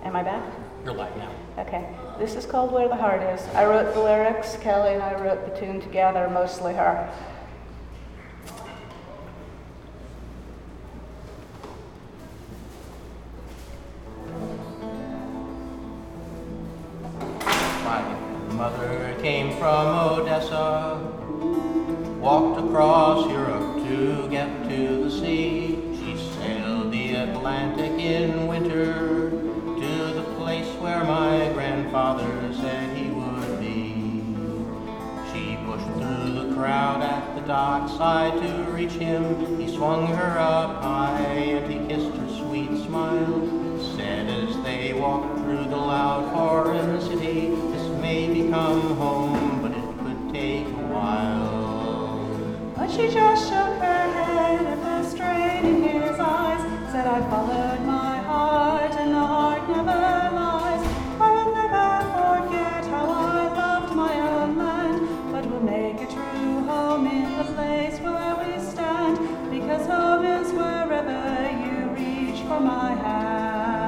Am I back? You're live now. Okay. This is called Where the Heart Is. I wrote the lyrics. Kelly and I wrote the tune together, mostly her. My mother came from Odessa, walked across Europe to get to the sea. She sailed the Atlantic in winter to the place where my grandfather said he would be. She pushed through the crowd at the dockside to reach him. He swung her up high and he kissed her sweet smile. Said as they walked through the loud foreign city, this may become home, but it could take a while. But she just shook her head at the strain in his eyes, said I followed my heart and the heart never lies. I will never forget how I loved my own land, but will make a true home in the place where we stand, because home is wherever you reach for my hand.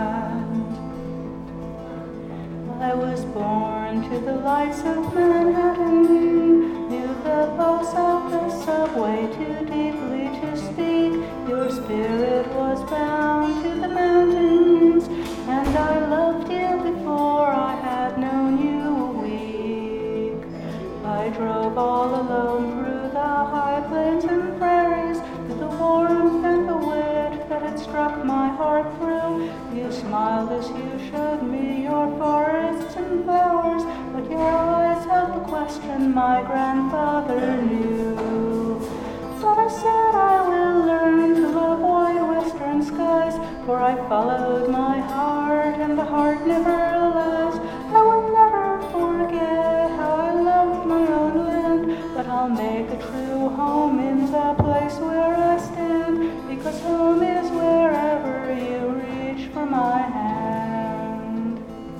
I was born to the lights of Manhattan, knew the pulse of the subway too deeply to speak. Your spirit was bound to the mountains, and I loved you before I had known you a week. I drove all alone through the high plains and prairies, with the warmth and the wit that had struck my heart through. You smiled as you showed me your forests and flowers, but your eyes held the question my grandfather knew. But I said I will learn to love white western skies, for I followed my heart and the heart never lies. I will never forget how I loved my own land, but I'll make a true home in the place where I stand, because home is wherever you reach for my hand.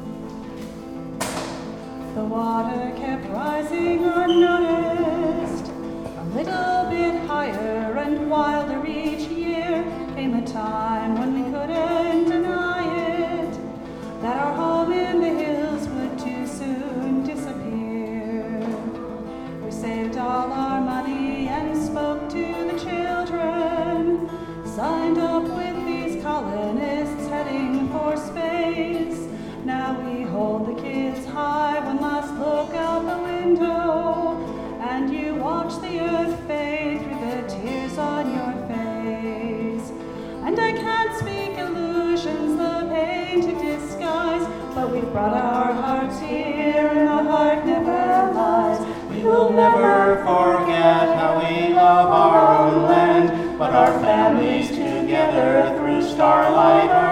The water kept rising unnoticed, a little bit higher and wilder each year. Came a time when we couldn't deny it, that our home in the hills would too soon disappear. We saved all our money and spoke to the children, signed up with these colonists heading for space. Now we hold the kids high one last look out the window, and you watch the earth fade through the tears on your face. And I can't speak illusions, the pain to disguise, but we've brought our hearts here and the heart never lies. We will never forget how we love our own land, but our families together through starlight